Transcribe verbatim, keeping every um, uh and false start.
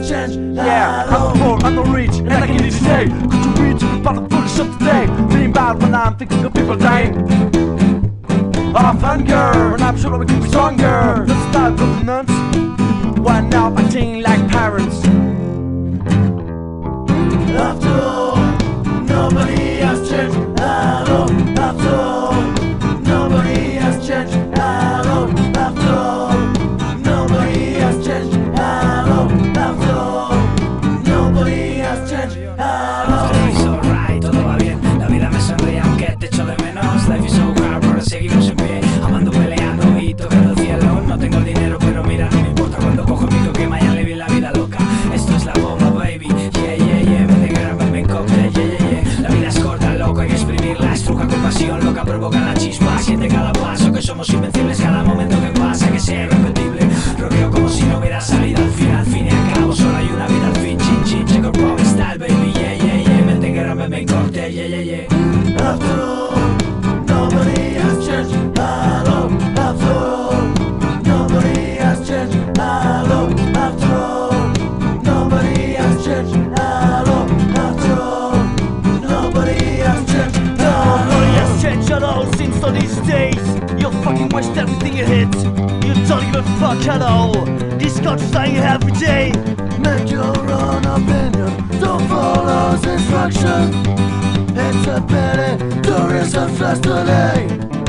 has changed. Yeah, I'm poor, I'm not rich, and I can eat today. Could you read to me about the foolish of today? Thinking about when I'm thinking of people dying. I'm hunger, and I'm sure we can be stronger. Let's start governments. Why now acting like parents? After all, nobody has changed at all. After all, nobody has changed at all. After all, nobody has changed at all. After all, nobody has changed at all. Everything's alright, todo va bien. La vida me sonríe aunque te echo de menos. Life is so hard, pero seguimos en pie. Amando, peleando y tocando el cielo. No tengo el dinero, pero mira, no me importa. Cuando cojo el micro que mañana le vi la vida loca. Esto es la bomba, baby. Yeah, yeah, yeah. Vende grabame en cóctel, yeah, yeah, yeah. La vida es corta, loco, hay que exprimirla. Estruja con pasión, loca, provoca la chispa. Siente cada paso que somos invencibles. Cada momento que pasa que sea irrepetible. Roqueo como si no hubiera salido al fin. Al fin y al cabo solo hay una vida al fin. Chin, chin, check out rock style, baby. Yeah, yeah, yeah. Vende grabame en cóctel, yeah, yeah, yeah. After all, nobody has changed at all. After all, nobody has changed at all. After all, nobody has changed at all. After all, nobody has changed at all. Nobody has changed at all since all these days. You fucking waste everything you hit. You don't give a fuck at all. This country's dying every day. Make your own opinion, don't follow instructions. It's a pity, tourists have stressed today.